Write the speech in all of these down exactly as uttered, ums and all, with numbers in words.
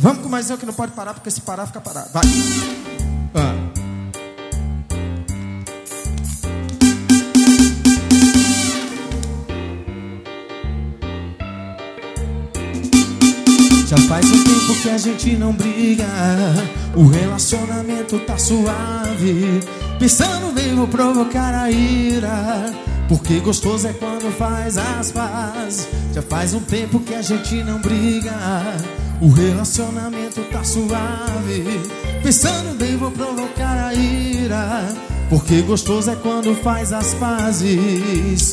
Vamos com mais um que não pode parar, porque se parar fica parado. Vai. Ah. Já faz um tempo que a gente não briga, o relacionamento tá suave. Pensando bem vou provocar a ira, porque gostoso é quando faz as pazes. Já faz um tempo que a gente não briga, o relacionamento tá suave. Pensando bem vou provocar a ira, porque gostoso é quando faz as pazes.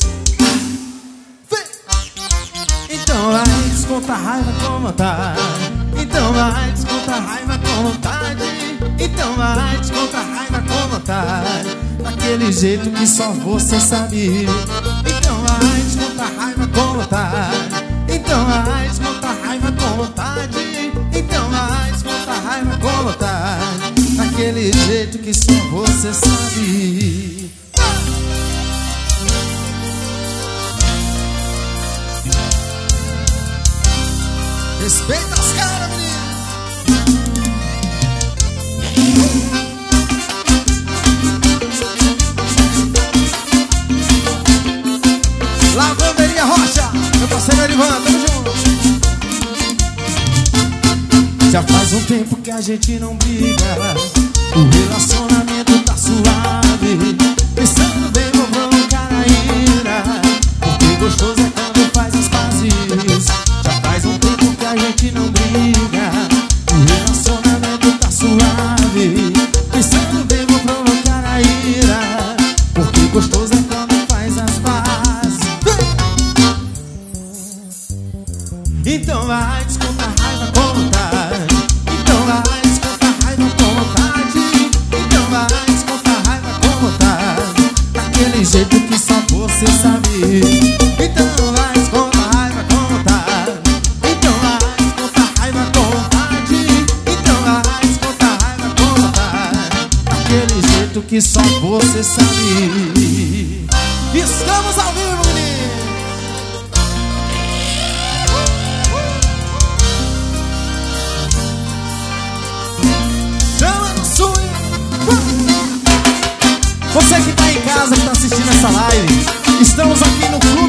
Então vai, desconta a raiva com vontade. Então vai, desconta a raiva com vontade. Então vai, desconta a raiva com vontade, daquele jeito que só você sabe. Então vai, desconta a raiva com vontade. Então vai, desconta a raiva com vontade. Então vai, desconta a raiva com vontade, daquele jeito que só você sabe. Respeita os caras, menino. Lavanderia Rocha, meu parceiro Erivan, tamo junto. Já faz um tempo que a gente não briga, o relacionamento tá suave. Pensando bem vou provocar a ira, porque gostoso é quando faz as pazes. Já faz um tempo que a gente não briga, o relacionamento tá suave. Pensando bem vou provocar a ira, porque gostoso é quando faz as pazes. Então vai, desconta a raiva com vontade. Então vai, desconta a raiva com vontade. Então vai, desconta a raiva com vontade, daquele jeito que só você sabe. Então vai, desconta a raiva com vontade. Então vai, desconta a raiva com vontade. Então vai, desconta a raiva com vontade, daquele jeito que só você sabe. Estamos ao vivo, menino. Você que tá em casa, que tá assistindo essa live, estamos aqui no Clube